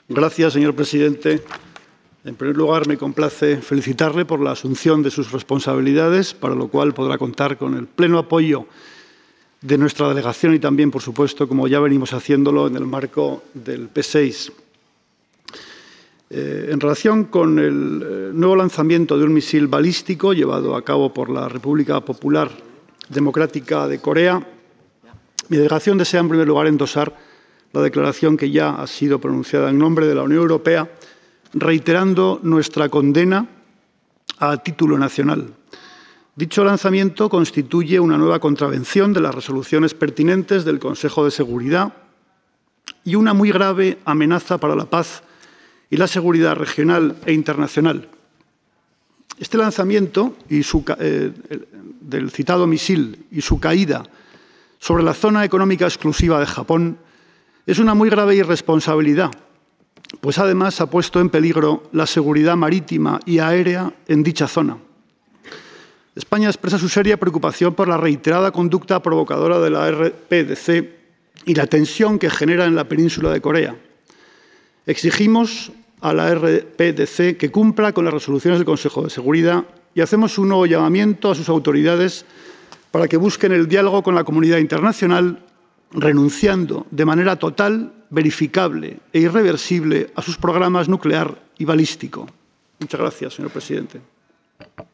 Señor presidente. En primer lugar, me complace felicitarle por la asunción de sus responsabilidades, para lo cual podrá contar con el pleno apoyo de nuestra delegación y también, por supuesto, como ya venimos haciéndolo en el marco del P6. En relación con el nuevo lanzamiento de un misil balístico llevado a cabo por la República Popular Democrática de Corea, mi delegación desea, en primer lugar, endosar la declaración que ya ha sido pronunciada en nombre de la Unión Europea, reiterando nuestra condena a título nacional. Dicho lanzamiento constituye una nueva contravención de las resoluciones pertinentes del Consejo de Seguridad y una muy grave amenaza para la paz y la seguridad regional e internacional. Este lanzamiento del citado misil y su caída sobre la zona económica exclusiva de Japón es una muy grave irresponsabilidad, pues además ha puesto en peligro la seguridad marítima y aérea en dicha zona. España expresa su seria preocupación por la reiterada conducta provocadora de la RPDC y la tensión que genera en la península de Corea. Exigimos a la RPDC que cumpla con las resoluciones del Consejo de Seguridad y hacemos un nuevo llamamiento a sus autoridades para que busquen el diálogo con la comunidad internacional, renunciando de manera total, verificable e irreversible a sus programas nuclear y balístico. Muchas gracias, señor presidente.